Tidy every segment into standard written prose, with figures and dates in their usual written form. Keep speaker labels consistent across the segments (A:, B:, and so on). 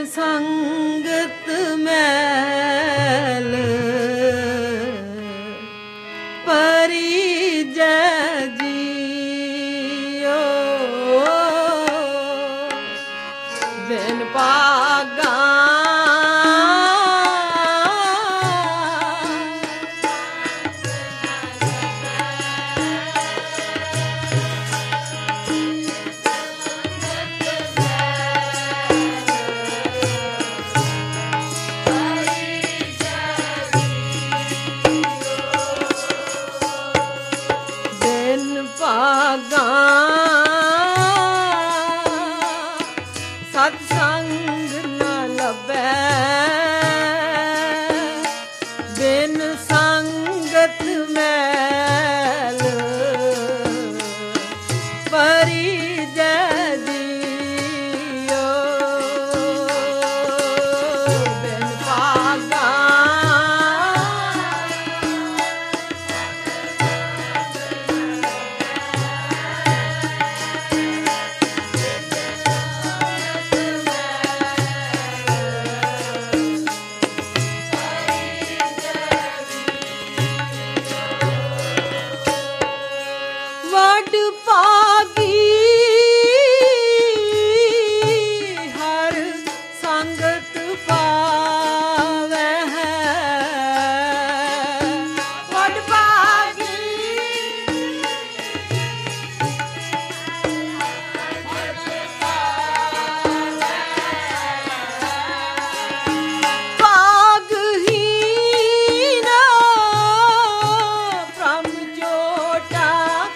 A: ਸੰਗਤ ਮੈਲ ਪਰੀ ਜੈ ਜੀਓ ਬਿਨ ਭਾਗਾ ਸਤ ਸੰਗ ਨ ਲੱਭੈ ਬਿਨ ਸੰਗਤ ਮੈਲ ਪਰੀ ਜੈ ਜੀਓ ਬਿਨ ਭਾਗਾ ਵਡ ਭਾਗੀ ਹਰ ਸੰਗਤ ਪਾਵੈ ਵਡ ਭਾਗੀ ਭਾਗਹੀਨ ਭ੍ਰਮ ਚੋਟਾ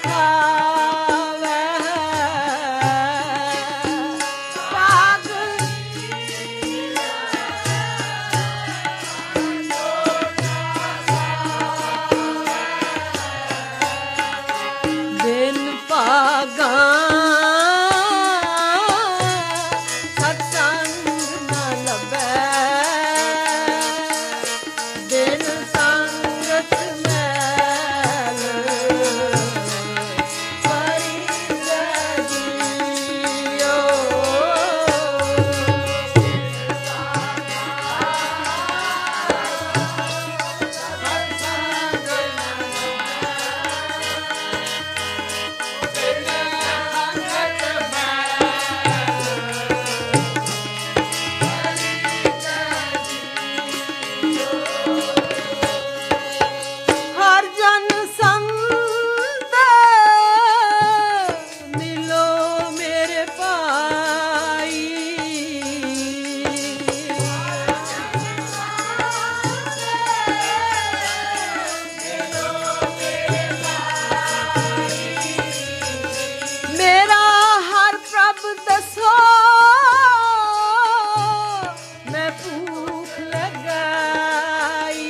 A: ਬਿਨ ਭਾਗਾ ਸਤ ਸੰਗ ਨ ਲੱਭੈ ਬਿਨ ਸੰਗਤ ਮੈਲ ਪਰੀ ਜੈ ਜੀਓ ਹਰ ਜਨ ਸੰਤ ਮਿਲੋ ਮੇਰੇ ਭਾਈ ਮੇਰਾ ਹਰ ਪ੍ਰਭ ਦੱਸੋ ਮੈਂ ਭੂਖ ਲਗਾਈ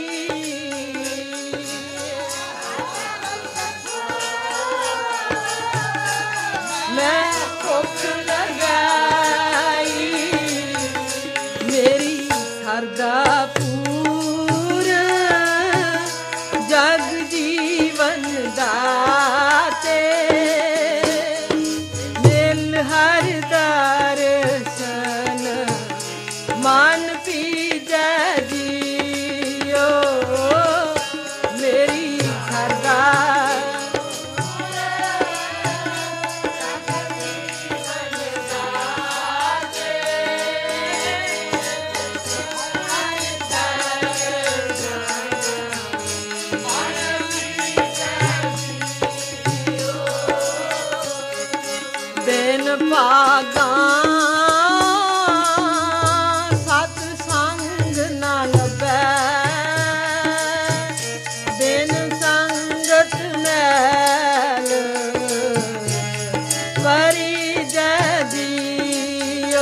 A: ਮੈਂ ਭੁੱਖ ਲਗਾਈ ਮੇਰੀ ਸਰਦਾ ਪੂਰ ਜਗ ਜੀਵਨ ਦਾਤੇ ਮਿਲ ਹਰ ਦਰਸ਼ਨ ਮਨ ਪੀਜੈ ਜੀਓ ਮੇਰੀ ਸਰਦਾ ਬਿਨ ਭਾਗਾ ਸਤ ਸੰਗ ਨ ਲੱਭੈ ਬਿਨ ਸੰਗਤ ਮੈਲ ਪਰੀ ਜੈ ਜੀਓ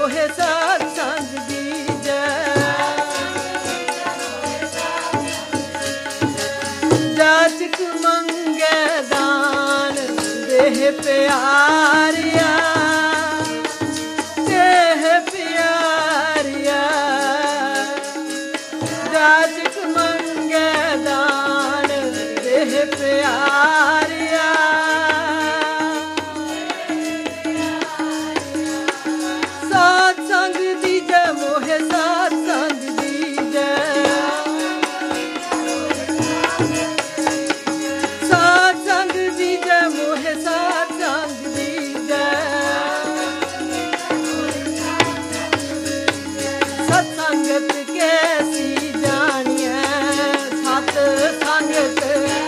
A: मोहे साध संग दीजै जाचक मंगे दान देह प्यारिया देह प्यारिया जाचक मंगे दान देह प्यारिया साध संग दीजै मोहे साध संग दीजै साध संग दीजै मोहे साध संग दीजै सत्संगत कैसी जानिए सत्संगत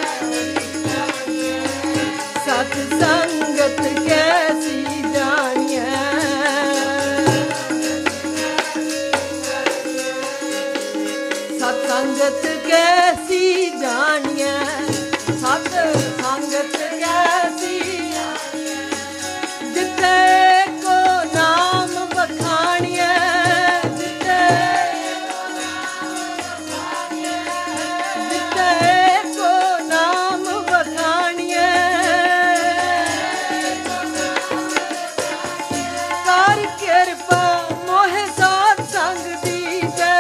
A: सत्संगत कैसी जानिए सत्संगत कैसी जानिए सत्संगत कैसी जिते को नाम बखानिए जिते को नाम बखानिए कर कृपा मोहे साध संग दीजै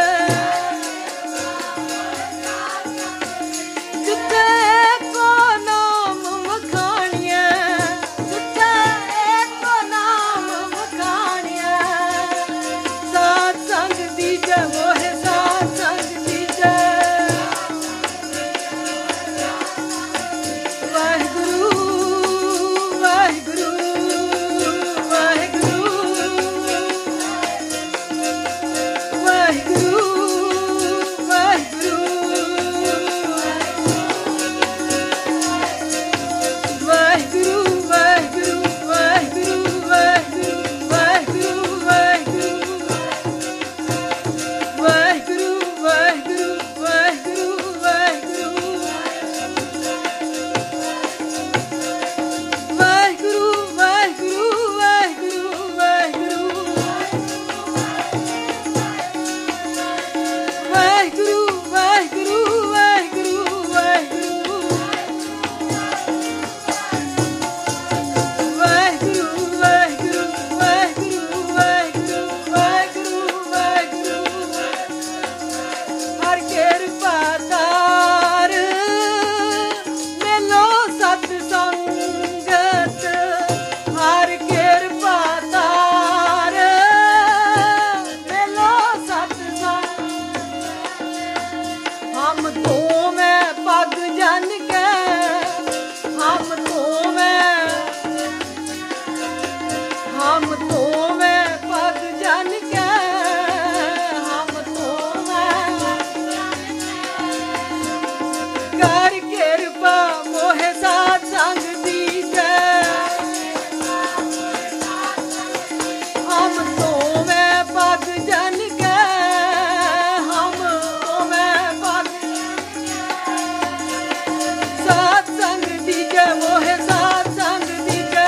A: जिते को नाम बखानिए जिते को नाम बखानिए साध संग दीजै मोहे साध संग दीजै वाहिगुरु वाहिगुरु वाहिगुरु वाहिगुरु वाहिगुरु वाहिगुरु वाहिगुरु वाहिगुरु वाहिगुरु वाहिगुरु वाहिगुरु वाहिगुरु वाहिगुरु वाहिगुरु वाहिगुरु वाहिगुरु वाहिगुरु हर कृपा तार मेलो सत संगत हर कृपा तार मेलो सत हम तो मैं पग जन के हम तो मैं पग जन के हम तो मैं कर कृपा मोहे साध संग दीजै हम तो मैं पग जन के हम तो मैं पग साध संग दीजै मोहे साध संग दीजै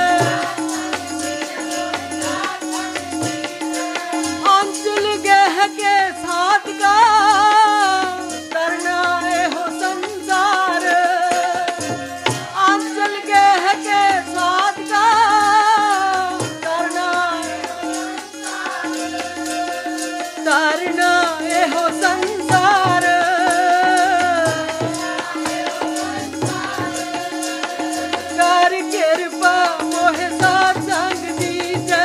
A: अंचल गह के साथ का करना एहो संसार अंचल गह के साथ का करना तरना एहो संसार कर कृपा मोहे साध संग दीजै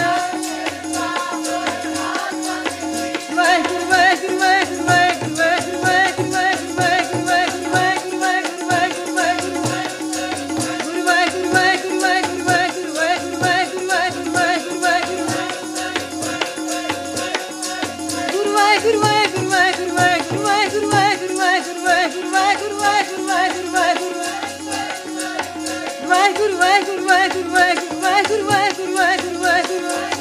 A: वाहिगुरु वाहिगुरु वाहिगुरु वाहिगुरु वाहिगुरु वाहिगुरु वाहिगुरु वाहिगुरु वाहिगुरु वाहिगुरु वाहिगुरु वाहिगुरु वाहिगुरु वाहिगुरु वाहिगुरु वाहिगुरु वाहिगुरु वाहिगुरु गुरु वाहिगुरु वाहिगुरु वाहिगुरु वाहिगुरु वाहिगुरु वाहिगुरु वाहिगुरु वाहिगुरु वाहिगुरु वाहिगुरु वाहिगुरु वाहिगुरु वाहिगुरु वाहिगुरु वाहिगुरु वाहिगुरु वाहिगुरु वाहिगुरु वाहिगुरु